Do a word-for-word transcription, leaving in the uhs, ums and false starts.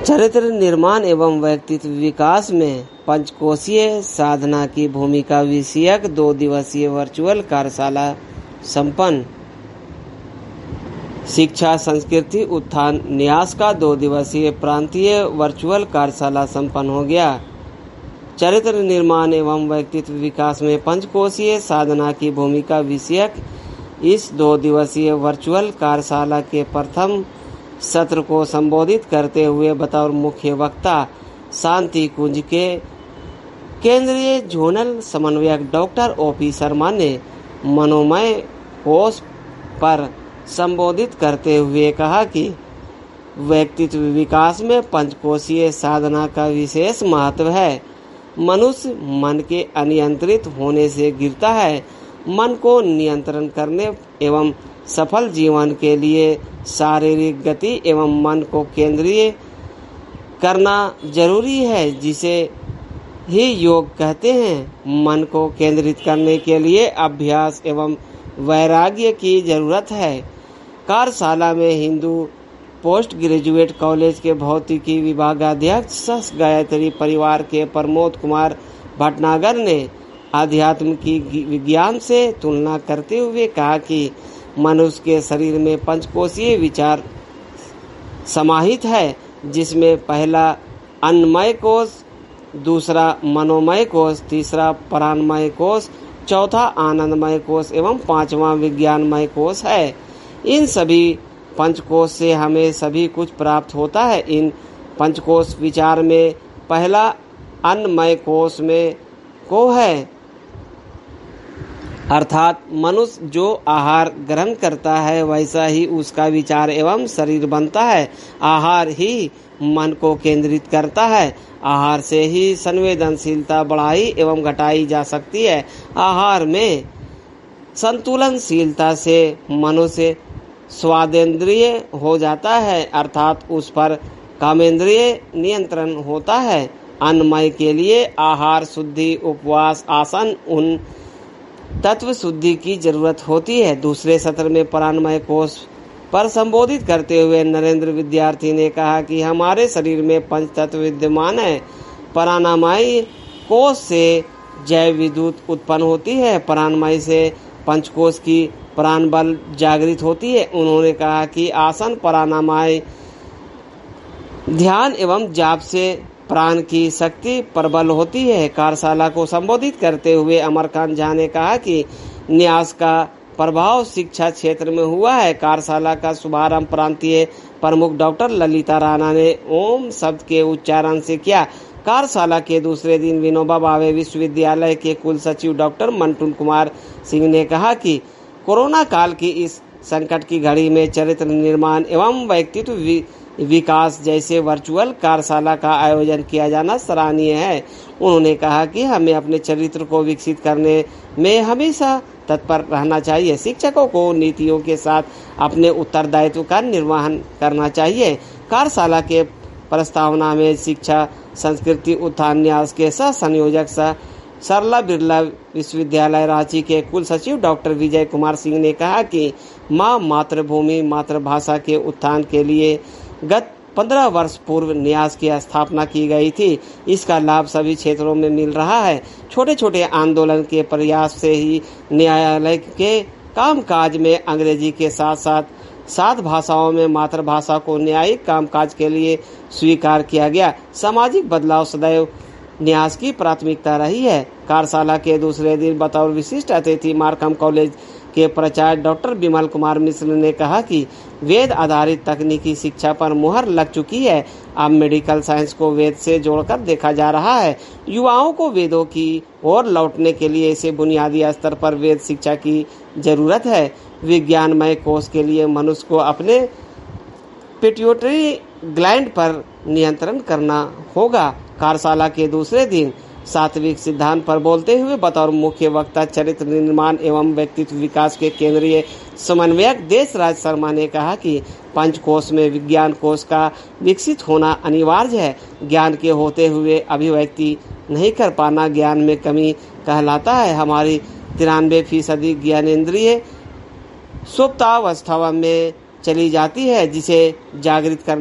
चरित्र निर्माण एवं व्यक्तित्व विकास में पंचकोशीय साधना की भूमिका विषयक दो दिवसीय वर्चुअल कार्यशाला संपन्न। शिक्षा संस्कृति उत्थान न्यास का दो दिवसीय प्रांतीय वर्चुअल कार्यशाला संपन्न हो गया। चरित्र निर्माण एवं व्यक्तित्व विकास में पंचकोशीय साधना की भूमिका विषयक इस दो दिवसीय वर्चुअल कार्यशाला के प्रथम सत्र को संबोधित करते हुए बतौर मुख्य वक्ता शांति कुंज के केंद्रीय जोनल समन्वयक डॉक्टर ओपी शर्मा ने मनोमय कोश पर संबोधित करते हुए कहा कि व्यक्तित्व विकास में पंचकोशीय साधना का विशेष महत्व है। मनुष्य मन के अनियंत्रित होने से गिरता है। मन को नियंत्रण करने एवं सफल जीवन के लिए शारीरिक गति एवं मन को केंद्रीय करना जरूरी है, जिसे ही योग कहते हैं। मन को केंद्रित करने के लिए अभ्यास एवं वैराग्य की जरूरत है। कार्यशाला में हिंदू पोस्ट ग्रेजुएट कॉलेज के भौतिकी विभागाध्यक्ष सस गायत्री परिवार के प्रमोद कुमार भटनागर ने अध्यात्म की विज्ञान से तुलना करते हुए कहा कि मनुष्य के शरीर में पंचकोशीय विचार समाहित है, जिसमें पहला अन्नमय कोश, दूसरा मनोमय कोश, तीसरा प्राणमय कोश, चौथा आनंदमय कोश एवं पांचवा विज्ञानमय कोश है। इन सभी पंचकोश से हमें सभी कुछ प्राप्त होता है। इन पंचकोश विचार में पहला अन्नमय कोश में को है, अर्थात मनुष्य जो आहार ग्रहण करता है वैसा ही उसका विचार एवं शरीर बनता है। आहार ही मन को केंद्रित करता है। आहार से ही संवेदनशीलता बढ़ाई एवं घटाई जा सकती है। आहार में संतुलनशीलता से मनुष्य स्वादेंद्रिय हो जाता है, अर्थात उस पर कामेंद्रिय नियंत्रण होता है। अन्नमय के लिए आहार शुद्धि, उपवास, आसन, उन तत्व शुद्धि की जरूरत होती है। दूसरे सत्र में प्राणमय कोश पर संबोधित करते हुए नरेंद्र विद्यार्थी ने कहा कि हमारे शरीर में पंच तत्व विद्यमान है। प्राणमय कोश से जैव विद्युत उत्पन्न होती है। प्राणमय से पंचकोश की प्राण बल जागृत होती है। उन्होंने कहा कि आसन, प्राणायाम, ध्यान एवं जाप से प्राण की शक्ति प्रबल होती है। कार्यशाला को संबोधित करते हुए अमरकांत झा ने कहा कि न्यास का प्रभाव शिक्षा क्षेत्र में हुआ है। कार्यशाला का शुभारंभ प्रांतीय प्रमुख डॉक्टर ललिता राणा ने ओम शब्द के उच्चारण से किया। कार्यशाला के दूसरे दिन विनोबा भावे विश्वविद्यालय के कुल सचिव डॉक्टर मंटू कुमार सिंह ने कहा कि कोरोना काल की इस संकट की घड़ी में चरित्र निर्माण एवं व्यक्तित्व विकास जैसे वर्चुअल कार्यशाला का आयोजन किया जाना सराहनीय है। उन्होंने कहा कि हमें अपने चरित्र को विकसित करने में हमेशा तत्पर रहना चाहिए। शिक्षकों को नीतियों के साथ अपने उत्तरदायित्व का निर्वहन करना चाहिए। कार्यशाला के प्रस्तावना में शिक्षा संस्कृति उत्थान न्यास के सह संयोजक सह सरला बिरला विश्वविद्यालय रांची के कुल सचिव डॉक्टर विजय कुमार सिंह ने कहा कि माँ मातृभूमि मातृभाषा के उत्थान के लिए गत पंद्रह वर्ष पूर्व न्यास की स्थापना की गई थी। इसका लाभ सभी क्षेत्रों में मिल रहा है। छोटे छोटे आंदोलन के प्रयास से ही न्यायालय के कामकाज में अंग्रेजी के साथ साथ सात भाषाओं में मातृभाषा को न्यायिक कामकाज के लिए स्वीकार किया गया। सामाजिक बदलाव सदैव न्यास की प्राथमिकता रही है। कार्यशाला के दूसरे दिन बतौर विशिष्ट अतिथि मार्कम कॉलेज के प्राचार्य डॉक्टर विमल कुमार मिश्र ने कहा कि वेद आधारित तकनीकी शिक्षा पर मुहर लग चुकी है। अब मेडिकल साइंस को वेद से जोड़कर देखा जा रहा है। युवाओं को वेदों की ओर लौटने के लिए इसे बुनियादी स्तर पर वेद शिक्षा की जरूरत है। विज्ञानमय कोश के लिए मनुष्य को अपने पिट्यूटरी ग्लैंड पर नियंत्रण करना होगा। कार्यशाला के दूसरे दिन सात्विक सिद्धांत पर बोलते हुए बतौर मुख्य वक्ता चरित्र निर्माण एवं व्यक्तित्व विकास के केंद्रीय समन्वयक देशराज शर्मा ने कहा कि पंचकोश में विज्ञान कोश का विकसित होना अनिवार्य है। ज्ञान के होते हुए अभिव्यक्ति नहीं कर पाना ज्ञान में कमी कहलाता है। हमारी तिरानवे फीसदी ज्ञानेंद्रिय सुप्तावस्था में चली जाती है, जिसे जागृत करना